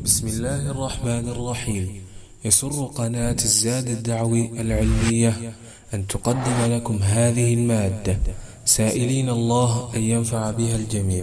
بسم الله الرحمن الرحيم. يسر قناة الزاد الدعوي العلمية أن تقدم لكم هذه المادة، سائلين الله أن ينفع بها الجميع.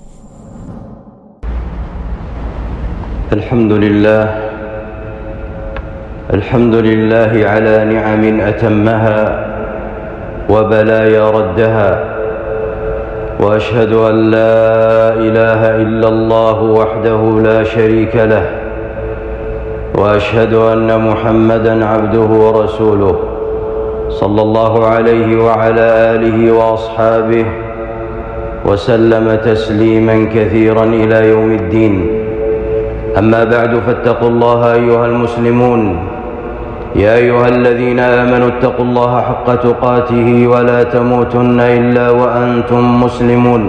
الحمد لله على نعم أتمها وبلايا ردها، وأشهد أن لا إله إلا الله وحده لا شريك له، وأشهد أن محمدًا عبده ورسوله صلى الله عليه وعلى آله وأصحابه وسلم تسليمًا كثيرًا إلى يوم الدين. أما بعد، فاتقوا الله أيها المسلمون. يا أيها الذين آمنوا اتقوا الله حق تقاته ولا تموتن إلا وأنتم مسلمون.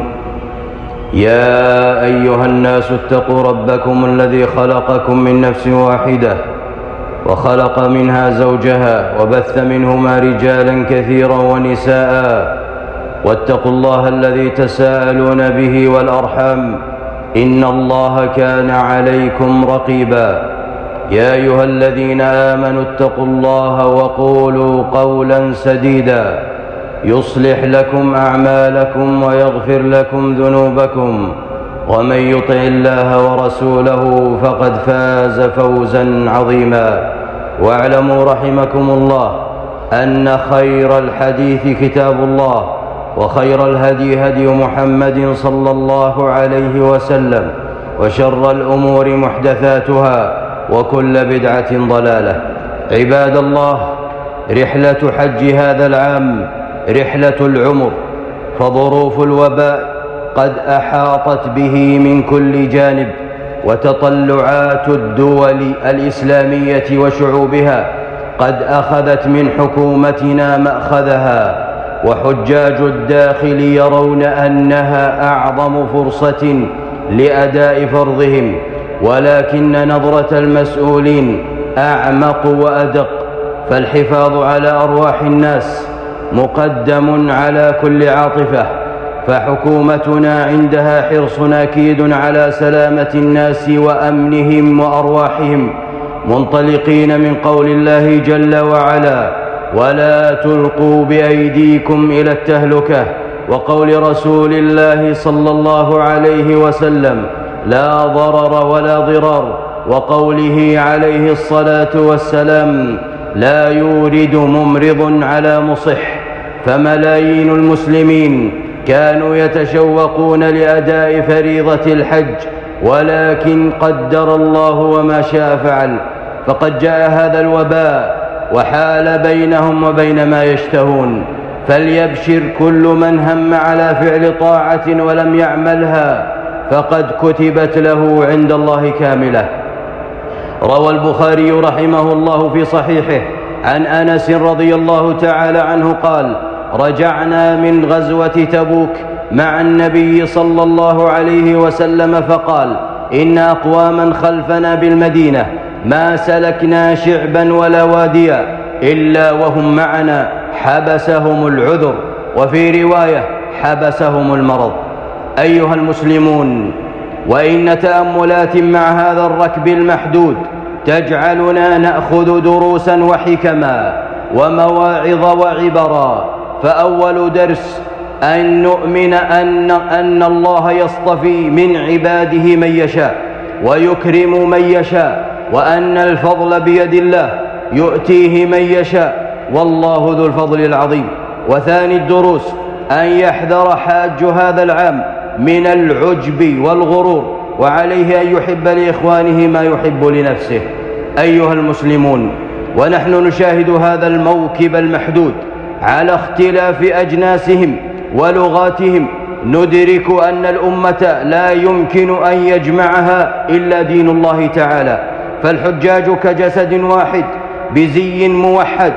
يا أيها الناس اتقوا ربكم الذي خلقكم من نفس واحدة وخلق منها زوجها وبث منهما رجالا كثيرا ونساء، واتقوا الله الذي تساءلون به والأرحام، إن الله كان عليكم رقيبا. يا أيها الذين آمنوا اتقوا الله وقولوا قولا سديدا يصلح لكم أعمالكم ويغفر لكم ذنوبكم، ومن يطع الله ورسوله فقد فاز فوزا عظيما. واعلموا رحمكم الله أن خير الحديث كتاب الله، وخير الهدي هدي محمد صلى الله عليه وسلم، وشر الأمور محدثاتها، وكل بدعة ضلالة. عباد الله، رحلة حج هذا العام رحلة العمر، فظروف الوباء قد أحاطت به من كل جانب، وتطلعات الدول الإسلامية وشعوبها قد أخذت من حكومتنا مأخذها، وحجاج الداخل يرون أنها أعظم فرصة لأداء فرضهم، ولكن نظرة المسؤولين أعمق وأدق، فالحفاظ على أرواح الناس مقدم على كل عاطفة، فحكومتنا عندها حرص أكيد على سلامة الناس وأمنهم وأرواحهم، منطلقين من قول الله جل وعلا: ولا تلقوا بأيديكم إلى التهلكة، وقول رسول الله صلى الله عليه وسلم: لا ضرر ولا ضرار، وقوله عليه الصلاة والسلام: لا يورد ممرض على مصح. فملايين المسلمين كانوا يتشوقون لأداء فريضة الحج، ولكن قدر الله وما شاء فعل، فقد جاء هذا الوباء وحال بينهم وبين ما يشتهون. فليبشر كل من هم على فعل طاعة ولم يعملها، فقد كتبت له عند الله كاملة. روى البخاري رحمه الله في صحيحه عن أنس رضي الله تعالى عنه قال: رجعنا من غزوة تبوك مع النبي صلى الله عليه وسلم، فقال: إن أقواما خلفنا بالمدينة ما سلكنا شعبا ولا واديا إلا وهم معنا، حبسهم العذر، وفي رواية حبسهم المرض. أيها المسلمون، وإن تأملات مع هذا الركب المحدود تجعلنا نأخذ دروسا وحكما ومواعظ وعبرا. فأول درس أن نؤمن أن الله يصطفي من عباده من يشاء ويكرم من يشاء، وأن الفضل بيد الله يؤتيه من يشاء، والله ذو الفضل العظيم. وثاني الدروس أن يحذر حاج هذا العام من العجب والغرور، وعليه أن يحب لإخوانه ما يحب لنفسه. أيها المسلمون، ونحن نشاهد هذا الموكب المحدود على اختلاف أجناسهم ولغاتهم، ندرك أن الأمة لا يمكن أن يجمعها إلا دين الله تعالى، فالحجاج كجسد واحد بزي موحد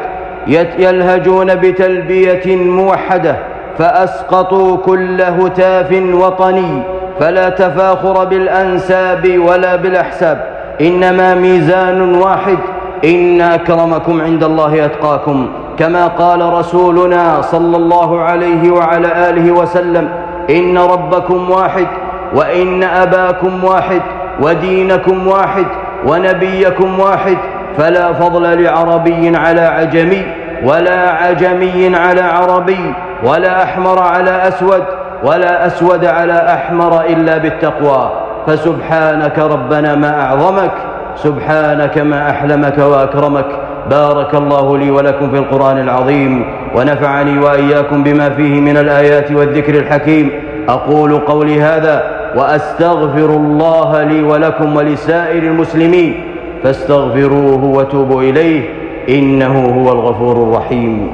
يلهجون بتلبية موحدة، فأسقطوا كل هتاف وطني، فلا تفاخر بالأنساب ولا بالأحساب، إنما ميزان واحد: إن أكرمكم عند الله أتقاكم، كما قال رسولنا صلى الله عليه وعلى آله وسلم: إن ربكم واحد، وإن أباكم واحد، ودينكم واحد ونبيكم واحد، فلا فضل لعربي على عجمي ولا عجمي على عربي ولا أحمر على أسود ولا أسود على أحمر إلا بالتقوى. فسبحانك ربنا ما أعظمك، سبحانك ما أحلمك وأكرمك. بارك الله لي ولكم في القرآن العظيم، ونفعني وإياكم بما فيه من الآيات والذكر الحكيم. أقول قولي هذا وأستغفر الله لي ولكم ولسائر المسلمين، فاستغفروه وتوبوا إليه إنه هو الغفور الرحيم.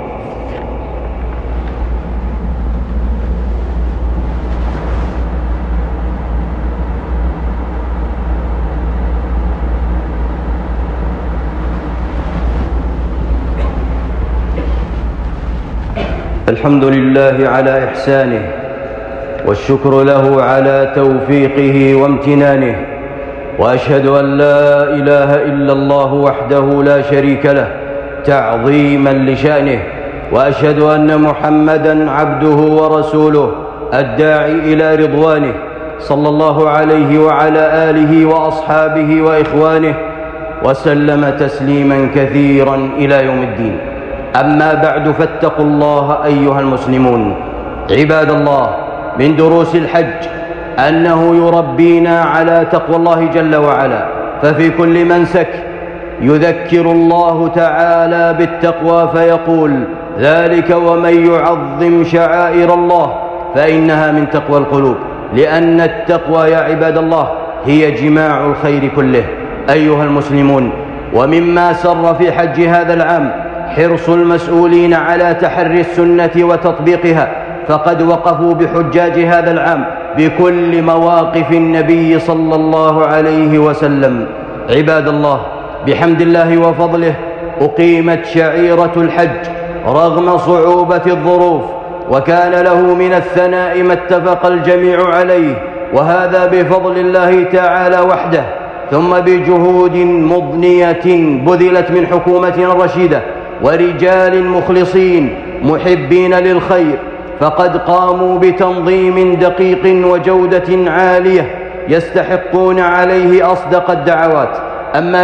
الحمد لله على إحسانه، والشكر له على توفيقه وامتنانه، وأشهد أن لا إله إلا الله وحده لا شريك له تعظيما لشأنه، وأشهد أن محمدا عبده ورسوله الداعي إلى رضوانه، صلى الله عليه وعلى آله وأصحابه وإخوانه وسلم تسليما كثيرا إلى يوم الدين. أما بعد، فاتقوا الله أيها المسلمون. عباد الله، من دروس الحج أنه يربينا على تقوى الله جل وعلا، ففي كل منسك يذكر الله تعالى بالتقوى فيقول: ذلك ومن يعظم شعائر الله فإنها من تقوى القلوب. لأن التقوى يا عباد الله هي جماع الخير كله. أيها المسلمون، ومما سر في حج هذا العام حرص المسؤولين على تحري السنة وتطبيقها، فقد وقفوا بحجاج هذا العام بكل مواقف النبي صلى الله عليه وسلم. عباد الله، بحمد الله وفضله أقيمت شعيرة الحج رغم صعوبة الظروف، وكان له من الثناء ما اتفق الجميع عليه، وهذا بفضل الله تعالى وحده، ثم بجهود مضنية بذلت من حكومتنا الرشيدة ورجال مخلصين محبين للخير، فقد قاموا بتنظيم دقيق وجودة عالية يستحقون عليه أصدق الدعوات. أما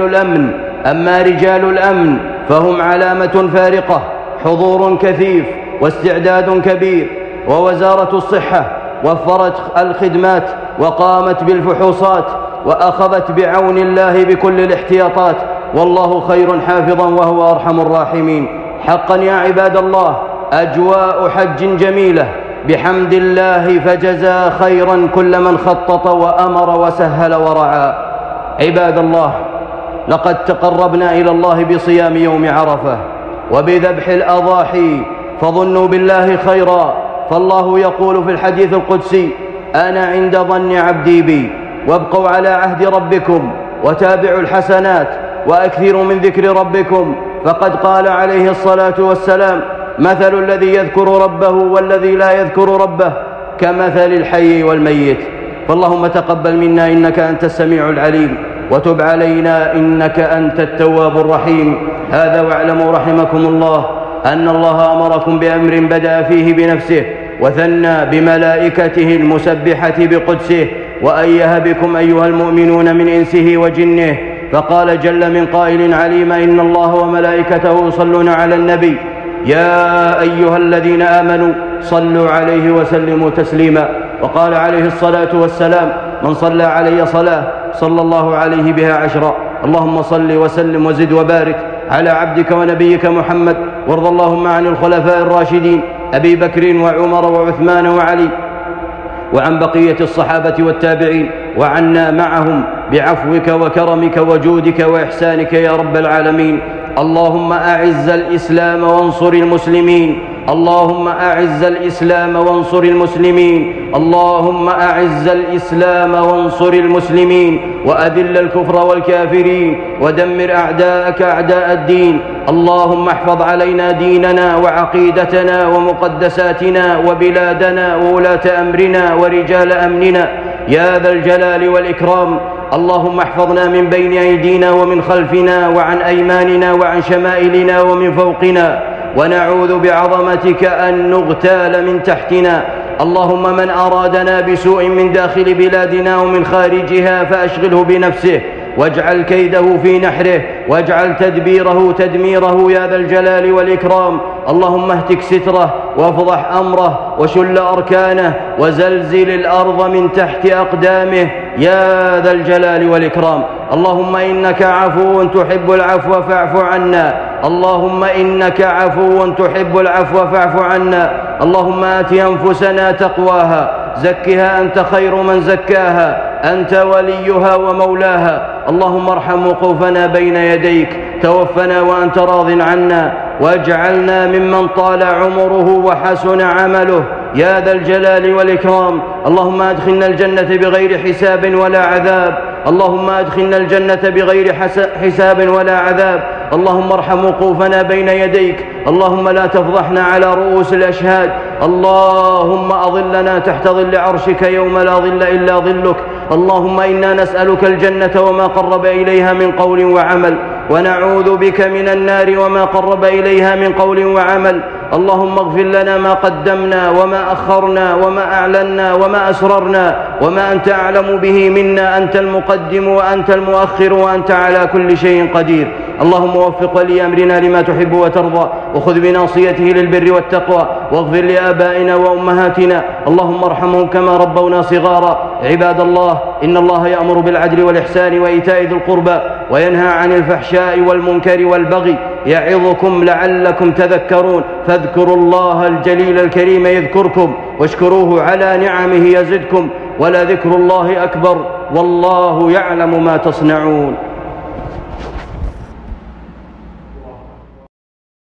رجال الأمن فهم علامة فارقة، حضور كثيف واستعداد كبير. ووزارة الصحة وفرت الخدمات وقامت بالفحوصات وأخذت بعون الله بكل الاحتياطات، والله خير حافظا وهو أرحم الراحمين. حقا يا عباد الله، أجواء حج جميلة بحمد الله، فجزى خيرا كل من خطط وأمر وسهل ورعى. عباد الله، لقد تقربنا إلى الله بصيام يوم عرفة وبذبح الأضاحي، فظنوا بالله خيرا، فالله يقول في الحديث القدسي: أنا عند ظن عبدي بي، وابقوا على عهد ربكم وتابعوا الحسنات وأكثروا من ذكر ربكم، فقد قال عليه الصلاة والسلام: مثل الذي يذكر ربه والذي لا يذكر ربه كمثل الحي والميت. فاللهم تقبل منا إنك أنت السميع العليم، وتب علينا إنك أنت التواب الرحيم. هذا واعلموا رحمكم الله أن الله أمركم بأمر بدأ فيه بنفسه وثنى بملائكته المسبحة بقدسه، وأيه بكم أيها المؤمنون من إنسه وجنه، فقال جل من قائل عليم: إن الله وملائكته يصلون على النبي يا أيها الذين آمنوا صلوا عليه وسلموا تسليما. وقال عليه الصلاة والسلام: من صلى علي صلاة صلى الله عليه بها عشرا. اللهم صل وسلم وزد وبارك على عبدك ونبيك محمد، وارض اللهم عن الخلفاء الراشدين أبي بكر وعمر وعثمان وعلي، وعن بقية الصحابة والتابعين، وعنا معهم بعفوك وكرمك وجودك وإحسانك يا رب العالمين. اللهم أعز الإسلام وانصر المسلمين، اللهم أعز الإسلام وانصر المسلمين، اللهم أعز الإسلام وانصر المسلمين، وأذل الكفر والكافرين، ودمر أعداءك أعداء الدين. اللهم احفظ علينا ديننا وعقيدتنا ومقدساتنا وبلادنا وولاة أمرنا ورجال أمننا يا ذا الجلال والإكرام. اللهم احفظنا من بين أيدينا ومن خلفنا وعن أيماننا وعن شمائلنا ومن فوقنا، ونعوذ بعظمتك أن نغتال من تحتنا. اللهم من أرادنا بسوء من داخل بلادنا ومن خارجها فأشغله بنفسه واجعل كيده في نحره واجعل تدبيره تدميره يا ذا الجلال والإكرام. اللهم اهتك ستره وافضح أمره وشل أركانه وزلزل الأرض من تحت أقدامه يا ذا الجلال والإكرام. اللهم إنك عفو تحب العفو فاعف عنا. اللهم إنك عفو تحب العفو فاعف عنا. اللهم آت أنفسنا تقواها زكها أنت خير من زكاها أنت وليها ومولاها. اللهم ارحم وقوفنا بين يديك توفنا وأنت راض عنا واجعلنا ممن طال عمره وحسن عمله يا ذا الجلال والإكرام. اللهم أدخلنا الجنة بغير حساب ولا عذاب. اللهم أدخلنا الجنة بغير حساب ولا عذاب. اللهم ارحم وقوفنا بين يديك. اللهم لا تفضحنا على رؤوس الأشهاد. اللهم أظلنا تحت ظل عرشك يوم لا ظل إلا ظلك. اللهم إنا نسألك الجنة وما قرب إليها من قول وعمل ونعوذ بك من النار وما قرب إليها من قول وعمل. اللهم اغفر لنا ما قدمنا وما أخرنا وما أعلنا وما أسررنا وما أنت أعلم به منا. أنت المقدم وأنت المؤخر وأنت على كل شيء قدير. اللهم وفق ولي أمرنا لما تحب وترضى وخذ بناصيته للبر والتقوى واغفر لآبائنا وأمهاتنا. اللهم ارحمهم كما ربونا صغارا. عباد الله إن الله يأمر بالعدل والإحسان وإيتاء ذي القربى وينهى عن الفحشاء والمنكر والبغي يعظكم لعلكم تذكرون. فاذكروا الله الجليل الكريم يذكركم واشكروه على نعمه يزدكم ولذكر الله أكبر والله يعلم ما تصنعون.